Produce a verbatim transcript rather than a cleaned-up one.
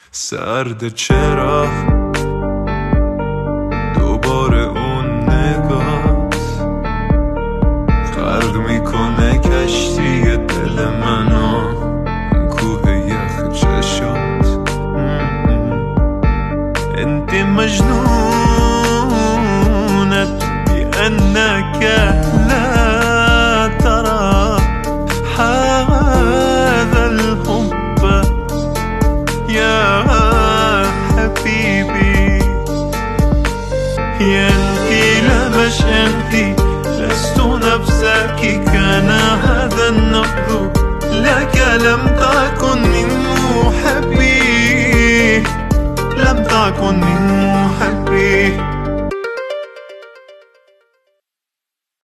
سرد چرا دوباره اون نگات غرق میکنه کشتی دل منو، کوه یخ چشات. انت مجنونة بأنك لا ترى هذا الحب يا حبيبي. يا انتي لا مش انتي، لست نفسك، كان هذا النبض لك، لم تكن من محبي، لم تكن من محبي.